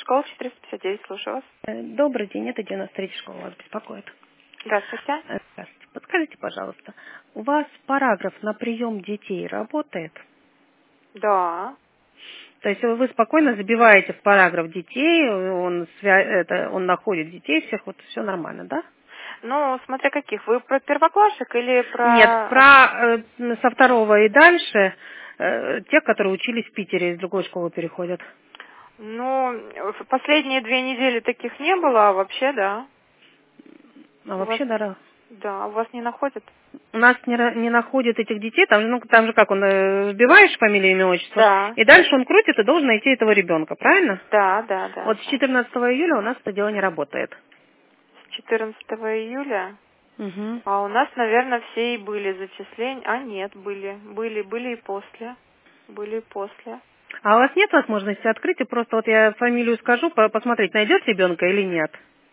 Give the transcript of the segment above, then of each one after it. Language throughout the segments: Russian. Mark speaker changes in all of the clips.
Speaker 1: школа 459, слушаю вас.
Speaker 2: Добрый день, это 93-я школа вас беспокоит.
Speaker 1: Здравствуйте.
Speaker 2: Здравствуйте. Подскажите, пожалуйста, у вас параграф на прием детей работает?
Speaker 1: Да.
Speaker 2: То есть вы спокойно забиваете в параграф детей, он находит детей всех, вот все нормально, да?
Speaker 1: Ну, смотря каких. Вы про первоклашек или про...
Speaker 2: Нет, со второго и дальше, тех, которые учились в Питере, из другой школы переходят.
Speaker 1: Ну, в последние 2 недели таких не было, а вообще, да.
Speaker 2: А вообще, да.
Speaker 1: Да, у вас не находят?
Speaker 2: У нас не находят этих детей, там же как, вбиваешь фамилию, имя, отчество,
Speaker 1: Да.
Speaker 2: и дальше он крутит и должен найти этого ребенка, правильно?
Speaker 1: Да.
Speaker 2: Вот с 14 июля у нас это дело не работает.
Speaker 1: С 14 июля?
Speaker 2: Угу.
Speaker 1: А у нас, наверное, все и были зачисления. А нет, были и после. Были и после.
Speaker 2: А у вас нет возможности открыть и просто вот я фамилию скажу, посмотреть, найдет ребенка или нет?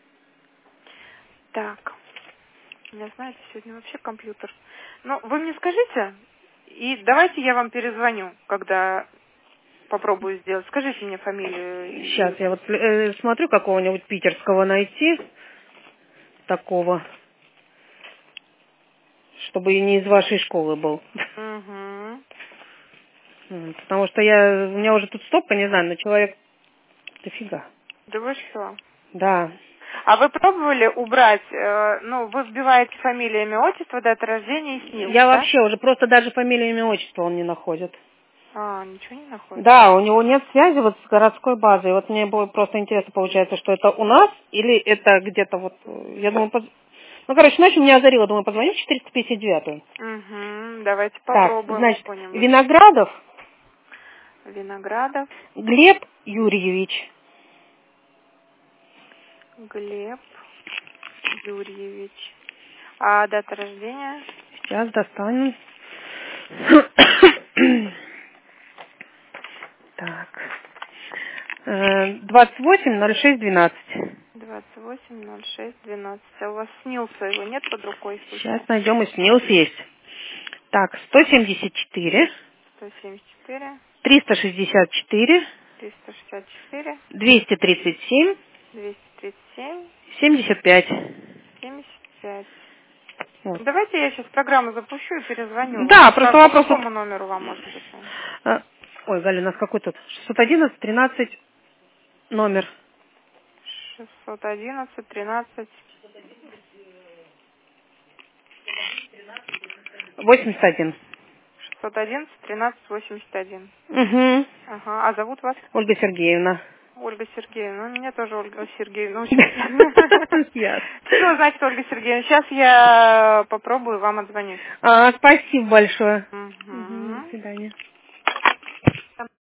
Speaker 1: Так. У меня, знаете, сегодня вообще компьютер. Ну, вы мне скажите, и давайте я вам перезвоню, когда попробую сделать. Скажите мне фамилию.
Speaker 2: Сейчас я вот смотрю какого-нибудь питерского найти, такого, чтобы и не из вашей школы был.
Speaker 1: Угу.
Speaker 2: Потому что у меня уже тут стопка, не знаю, но человек дофига.
Speaker 1: Да вы что?
Speaker 2: Да.
Speaker 1: А вы пробовали убрать, вы вбиваете фамилию, имя, отчество, дата рождения и СНИЛС,
Speaker 2: Я
Speaker 1: да?
Speaker 2: вообще уже просто даже фамилию, имя, отчество он не находит.
Speaker 1: А, ничего не находит?
Speaker 2: Да, у него нет связи вот с городской базой. Вот мне было просто интересно, получается, что это у нас или это где-то вот, я думаю, ночью меня озарило, думаю, позвоню в 459-ю.
Speaker 1: Угу, давайте
Speaker 2: Так,
Speaker 1: попробуем.
Speaker 2: значит, Виноградов
Speaker 1: Виноградов
Speaker 2: Глеб Юрьевич.
Speaker 1: Глеб Юрьевич. А дата рождения?
Speaker 2: Сейчас достану. Так. 28.06.12.
Speaker 1: 28.06.12. А у вас СНИЛСа его нет под рукой?
Speaker 2: Сейчас найдем, и СНИЛС есть. Так, 174.
Speaker 1: 174.
Speaker 2: 364.
Speaker 1: 364.
Speaker 2: 237.
Speaker 1: 237.
Speaker 2: 75.
Speaker 1: 75.
Speaker 2: Вот.
Speaker 1: Давайте я сейчас программу запущу и перезвоню
Speaker 2: Да,
Speaker 1: вам.
Speaker 2: просто
Speaker 1: По
Speaker 2: вопрос...
Speaker 1: какому номеру вам можно позвонить?
Speaker 2: Ой, Галя, у нас какой тут? 611, 13 номер.
Speaker 1: 611, 13.
Speaker 2: 81.
Speaker 1: 611, 13, 81.
Speaker 2: Угу.
Speaker 1: Ага, а зовут вас?
Speaker 2: Ольга Сергеевна.
Speaker 1: Ольга Сергеевна. Ну, меня тоже Ольга Сергеевна учит.
Speaker 2: Ясно.
Speaker 1: Что значит Ольга Сергеевна? Сейчас я попробую вам отзвонить.
Speaker 2: Спасибо большое.
Speaker 1: Угу.
Speaker 2: До свидания.